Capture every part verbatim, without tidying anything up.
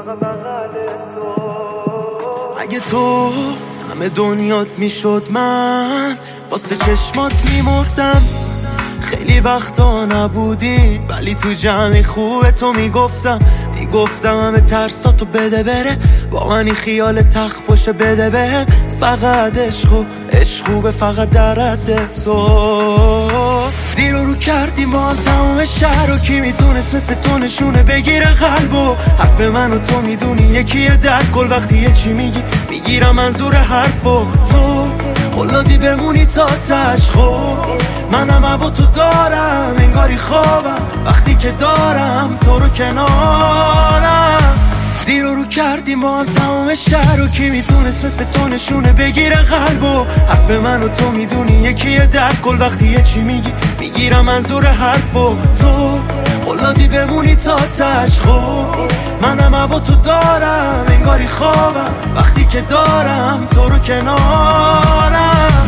اگه تو همه دنیات میشد من واسه چشمات میمردم. خیلی وقتا نبودی ولی تو جمعی خوبه تو میگفتم میگفتم همه ترساتو بده بره، با منی خیال تخت باشه بده بهم. فقط عشق و عشق خوبه فقط در حد تو. زیر و رو کردیم با هم تمام شهر و کی میتونست مثل تو نشونه بگیره قلبو. حرف من و تو میدونی یکیه در کل، وقتی یه چی میگی میگیرم منظور حرفو. تو قلادی بمونی تا تشخو، منم هوا تو دارم انگاری خوابم وقتی که دارم تو رو کنارم. زیر و رو کردیم با هم تمام شهر و کی میتونست مثل تو نشونه بگیره قلبو. حرف من و تو میدونی یکیه در کل، وقتی یه چی میگی میگیرم منظور حرفو. تو قلادی بمونی تا تشخو، منم هوا تو دارم انگاری خوابم وقتی که دارم تو رو کنارم.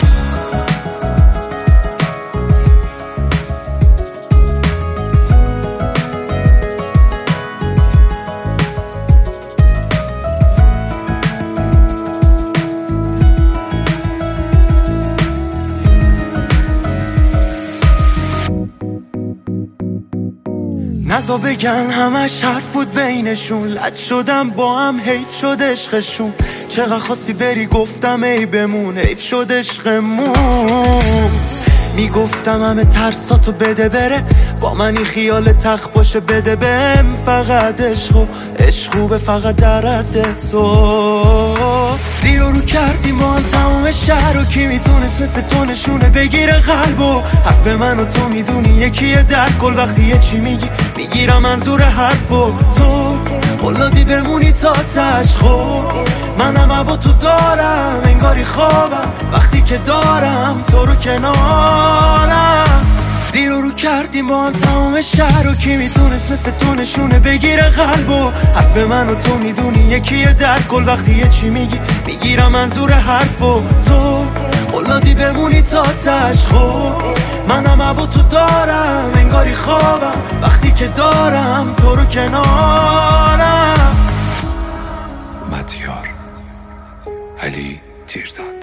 نزا بگن همش حرف بود بینشون، لد شدم با هم حیف شد عشقشون. چقدر خواستی بری گفتم ای بمون، حیف شد عشقمون. میگفتم همه ترساتو بده بره، با منی خیال تخت باشه بده بهم. فقط عشق و عشق خوبه فقط در حد تو. زیر و رو کردیم با هم تمام شهر و کی میتونست مثل تو نشونه بگیره قلبو. حرف من و تو میدونی یکیه در کل، وقتی یه چی میگی میگیرم منظور حرفو. تو قلادی بمونی تا تشخو، منم هوا تو دارم انگاری خوابم وقتی که دارم تو رو کنارم. زیر و رو کردیم با هم تمام شهر و کی میتونست مثل تو نشونه بگیره قلبو. حرف من و تو میدونی یکیه در کل، وقتی یه چی میگی میگیرم منظور حرفو. تو قلادی بمونی تا تشخو، منم هوا تو دارم انگاری خوابم وقتی که دارم تو رو کنارم. مدیار علی تیرداد.